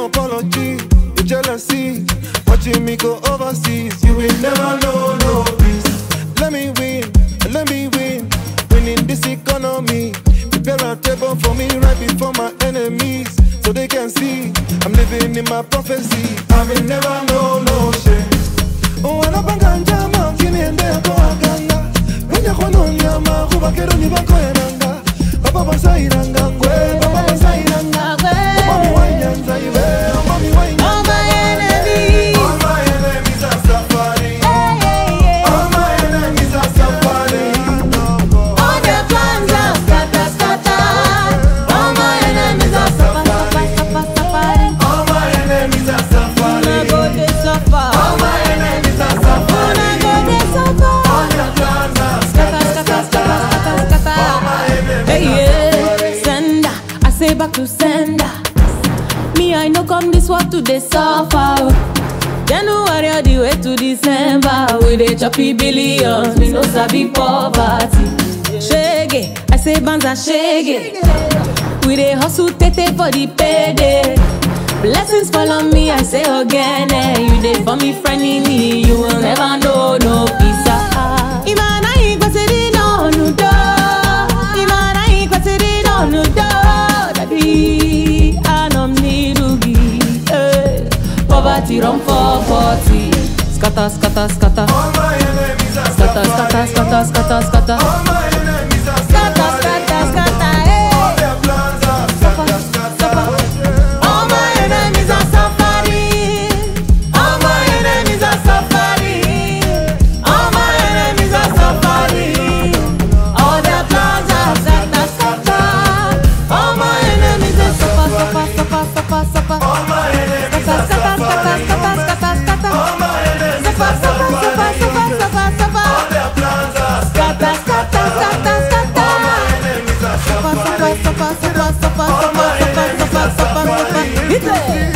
no apology. The jealousy, watching me go overseas. You will never know, no peace. Let me win, winning this economy. Prepare a table for me right before my enemies, so they can see I'm living in my prophecy. I will never know, no shame. Oh, I don't bang jama, give me a day to aganga. When you want on yama, who back on you back on yanga. Papa Sairanga, Papa Sairanga, Mommy Wayans, Mommy Wayans. All my enemies, all my enemies are suffering. All my enemies are suffering. all their plans are scatter. All my enemies are suffering. All my enemies are suffering. I go they suffer. All my enemies are suffering. I go they suffer. All their plans are Scatter. All my enemies Hey, are yeah. Sender, I say back to sender. Me, I know come this world to the suffer. January all the way to December. We dey choppy billions, me no sabi poverty. Shege, I say banza shege. We dey hustle tete for the payday. Blessings follow me, I say again. You dey for me, friend in me. You will never know no peace. Imana ikwasiri no nudo. Imana ikwasiri no nudo. Daddy, anom nirugi. Poverty run for 40. Scatter. All my enemies are Scatter. All my enemies are Scatter. All their plans are scatter. All my enemies are suffering. All my enemies are suffering. All my enemies are suffering. All their plans are scatter. All my enemies are suffer. All my enemies are suffering. All my enemies are suffering. All their plans are scatter. All my enemies are suffering. All my enemies are suffering.